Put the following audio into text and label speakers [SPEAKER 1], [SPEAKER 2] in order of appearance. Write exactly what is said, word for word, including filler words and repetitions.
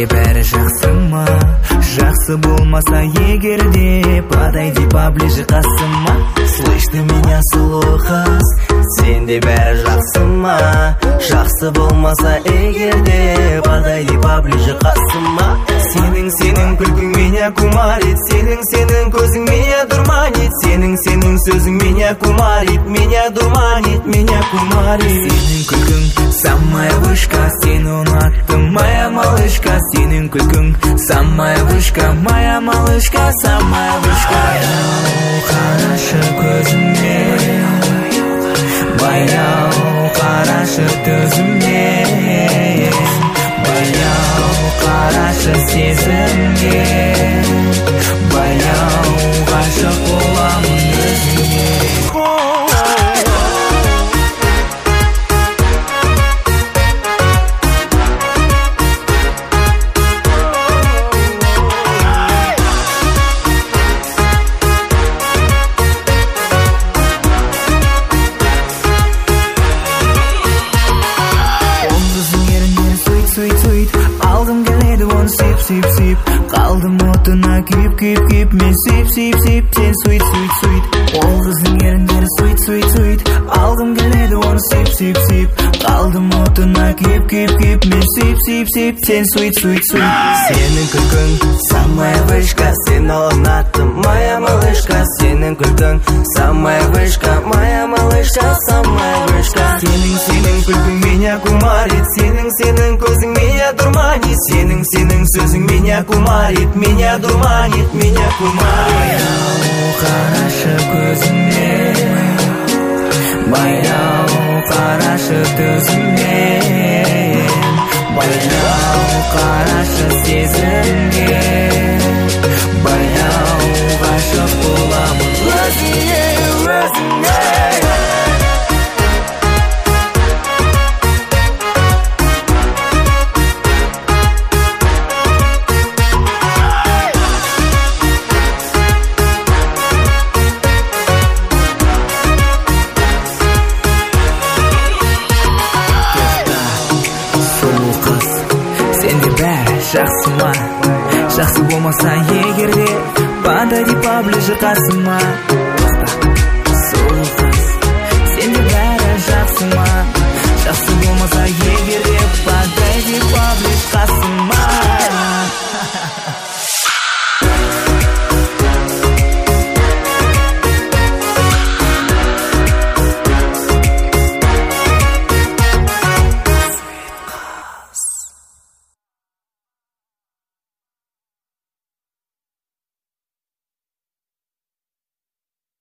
[SPEAKER 1] сенде бәрі жақсы ма? Жақсы болмаса егерде, подойди поближе қасыма. Слышь ты меня, слухас, сенде бәрі жақсы ма? Жақсы болмаса егерде, подойди поближе қасыма. Сенің сенің күлкің меня кумарит, сенің сенің көзің меня дурманит, сенің сенің сөзің меня кумарит, меня дурманит, меня кумарит. Сенің күлкің самая вышка, сені ұнаттым, моя малышка. Сенің күлкің самая вышка, моя малышка, самая вышка. Баяу қарашы көзіме, баяу қарашы төзіме, баяу қарашы сезімге, баяу ғашық боламын өзіңе. Алғым келеді оны сип, сип, сип. Қалдым отына күйіп, күйіп, күйіп. Мен сип, сип, сип, сен суйт, суйт, суйт. Ол қыздың еріндері суйт, суйт, суйт. Алғым келеді оны сип, сип, сип. Қалдым отына күйіп, күйіп, күйіп. Мен сип, сип, сип, сен суйт, суйт, суйт. Сенің күлкің самая вышка, сені ұнаттым, моя малышка. Сенің күлкің самая вышка, моя малышка, самая вышка. Сенің сенің күлкің меня кумарит, сенің сенің көзің меня дурманит, сенің сенің сөзің меня кумарит, меня дурманит, меня кумарит. Баяу қарашы көзіме, баяу қарашы төзіме, баяу қарашы сезімге, баяу ғашық боламын өзіңе, өзіңе. Жақсы ма? Жақсы болмаса егерде, подойди поближе қасыма. Сұлу қыз, сенде бәрі жақсы ма? Жақсы болмаса егерде, подойди поближе қасыма.